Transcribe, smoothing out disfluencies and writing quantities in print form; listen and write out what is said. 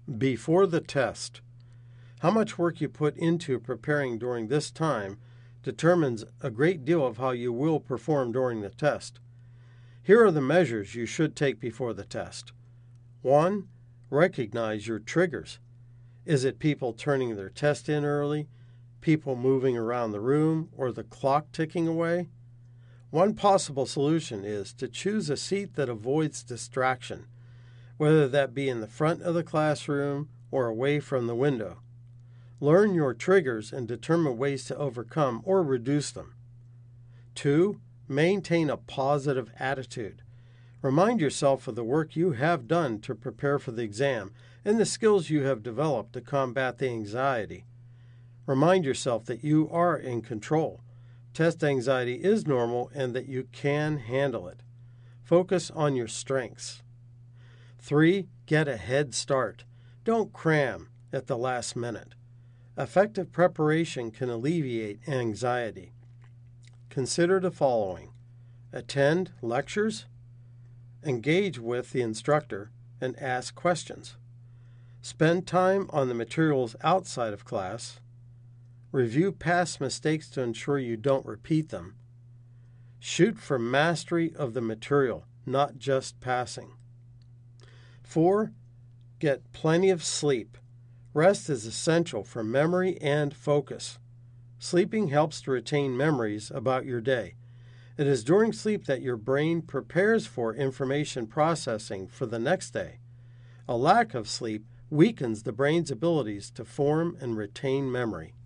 Before the test. How much work you put into preparing during this time determines a great deal of how you will perform during the test. Here are the measures you should take before the test. 1. Recognize your triggers. Is it people turning their test in early, people moving around the room, or the clock ticking away? One possible solution is to choose a seat that avoids distraction, whether that be in the front of the classroom or away from the window. Learn your triggers and determine ways to overcome or reduce them. 2. Maintain a positive attitude. Remind yourself of the work you have done to prepare for the exam and the skills you have developed to combat the anxiety. Remind yourself that you are in control. Test anxiety is normal and that you can handle it. Focus on your strengths. 3. Get a head start. Don't cram at the last minute. Effective preparation can alleviate anxiety. Consider the following: attend lectures, engage with the instructor, and ask questions. Spend time on the materials outside of class. Review past mistakes to ensure you don't repeat them. Shoot for mastery of the material, not just passing. 4. Get plenty of sleep. Rest is essential for memory and focus. Sleeping helps to retain memories about your day. It is during sleep that your brain prepares for information processing for the next day. A lack of sleep weakens the brain's abilities to form and retain memory.